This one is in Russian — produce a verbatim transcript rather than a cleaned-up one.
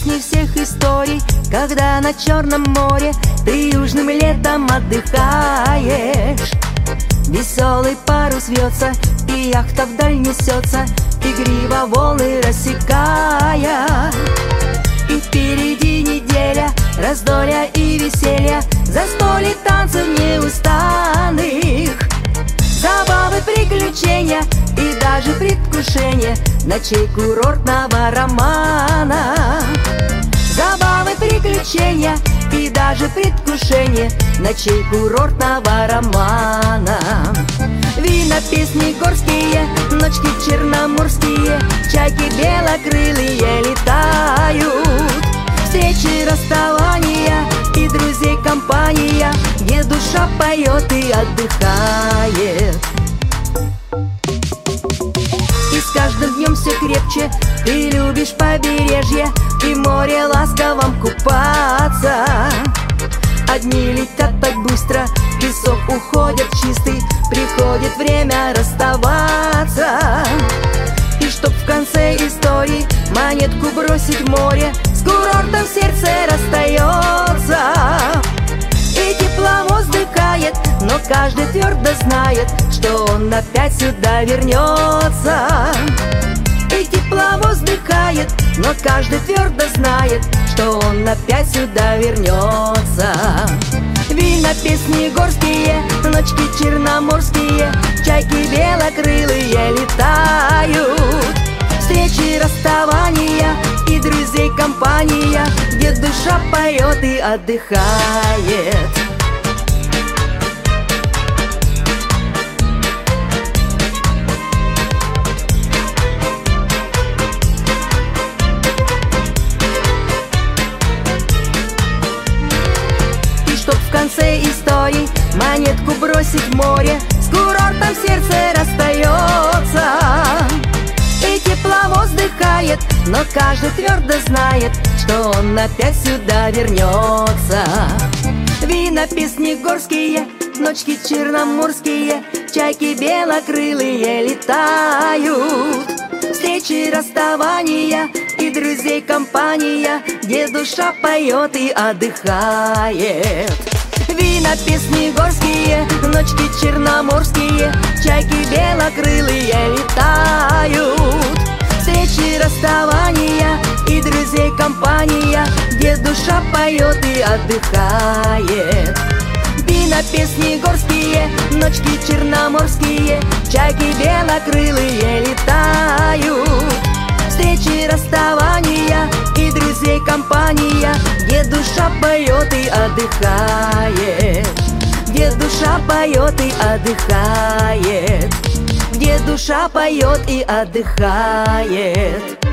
песней всех историй, когда на Черном море ты южным летом отдыхаешь. Веселый парус вьется, и яхта вдаль несется, игриво волны рассекая. И впереди неделя раздолья и веселья, застолье танцев неустанных, забавы, приключения и даже предвкушение ночей курортного романа. Забавы, приключения и даже предвкушение ночей курортного романа. Вина, песни горские, ночки черноморские, чайки белокрылые летают. Встречи, расставания и друзей компания, где душа поет и отдыхает. И с каждым днем все крепче ты любишь побережье и море ласковом купаться. Одни летят так быстро, песок уходит чистый, приходит время расставаться. И чтоб в конце истории монетку бросить в море, с курортом сердце расстается. И тепло вздыхает, но каждый твердо знает, что он опять сюда вернется. И тепло вздыхает, но каждый твердо знает, что он опять сюда вернется. Вина, песни горские, ночки черноморские, чайки белокрылые летают. Встречи, расставания и друзей компания, где душа поет и отдыхает. В конце истории монетку бросить в море, с курортом сердце расстается. И тепло вздыхает, но каждый твердо знает, что он опять сюда вернется. Вина, песни горские, ночки черноморские, чайки белокрылые летают. Встречи, расставания и друзей компания, где душа поет и отдыхает. Вина, песни горские, ночки черноморские, чайки белокрылые летают. Встречи, расставания и друзей компания, где душа поет и отдыхает. Вина, песни горские, ночки черноморские, чайки белокрылые летают. Встречи, расставания и друзей компания, где душа поет и отдыхает. Где душа поет и отдыхает. Где душа поет и отдыхает.